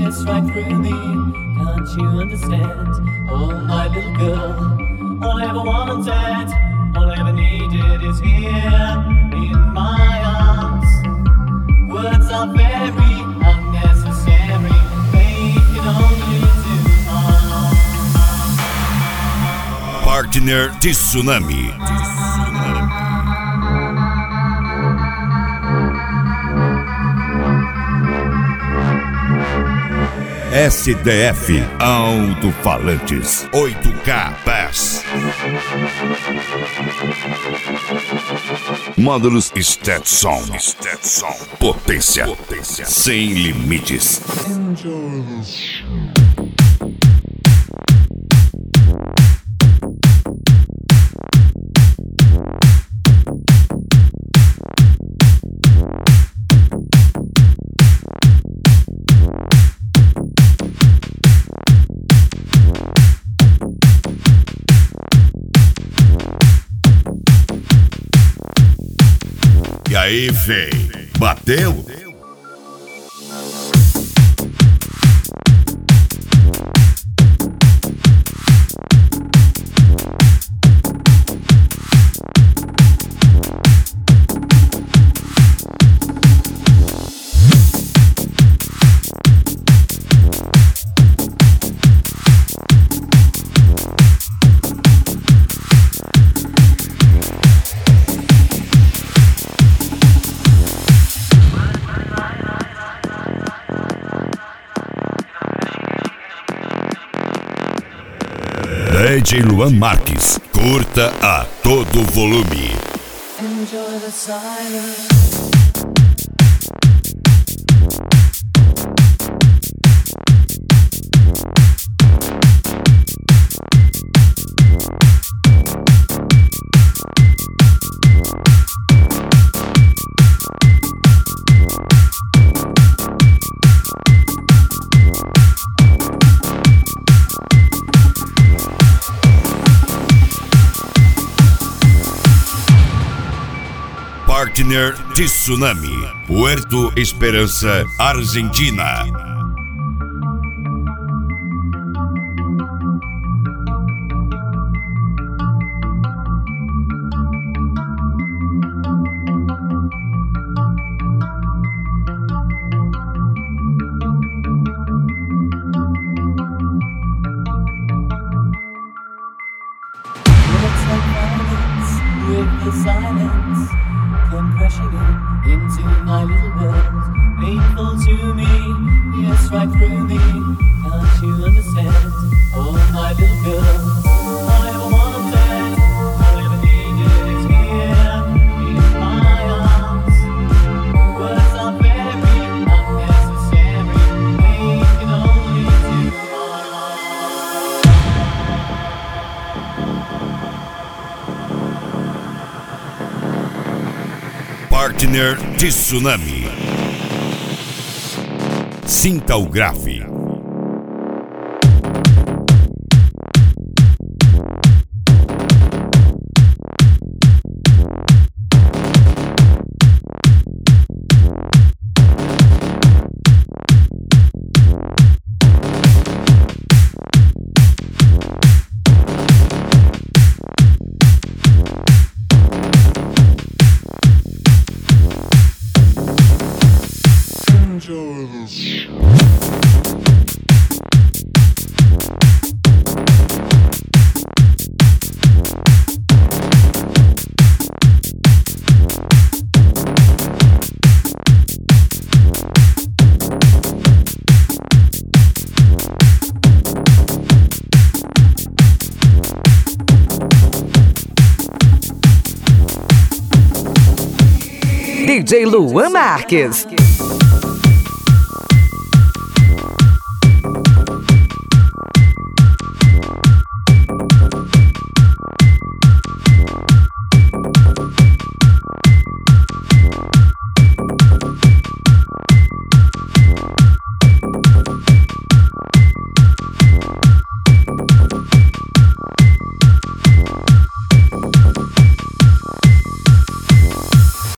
pierce right through me. Can't you understand? Oh, my little girl. All I ever wanted, all I ever needed is here in my arms. Words are very unnecessary. They can only do harm. Partner de Tsunami. SDF Alto-Falantes 8K Bass. Módulos Stetson. Potência sem limites. E aí, véi, bateu? DJ Luan Marques, curta a todo volume. Enjoy the silence. Partner de Tsunami, Puerto Esperança, Argentina. With the silence, come crashing into my little world, painful to me, yes, right through me. Can't you understand? Oh, my little girl. All I ever wanted, all I ever needed is here in my arms. Words are very unnecessary. They can only do harm. Partner de Tsunami. Sinta o grave. DJ Luan Marques.